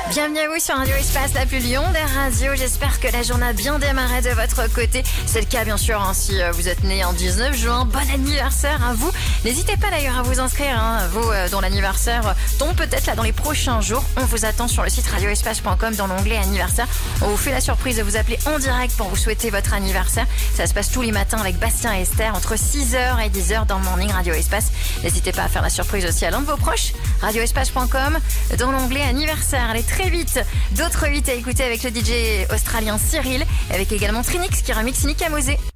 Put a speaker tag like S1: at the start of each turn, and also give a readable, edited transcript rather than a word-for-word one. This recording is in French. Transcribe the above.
S1: Bienvenue à vous sur Radio Espace, la plus Lyon des radios. J'espère que la journée a bien démarré de votre côté. C'est le cas bien sûr si vous êtes né en 19 juin. Bon anniversaire à vous. N'hésitez pas d'ailleurs à vous inscrire, vous dont l'anniversaire tombe peut-être là dans les prochains jours. On vous attend sur le site radioespace.com dans l'onglet anniversaire. On vous fait la surprise de vous appeler en direct pour vous souhaiter votre anniversaire. Ça se passe tous les matins avec Bastien et Esther entre 6h et 10h dans le morning Radio Espace. N'hésitez pas à faire la surprise aussi à l'un de vos proches. Radioespace.com dans l'onglet anniversaire. Allez très vite. D'autres 8 à écouter avec le DJ australien Cyril, avec également Trinix qui remixe Nika Mosé.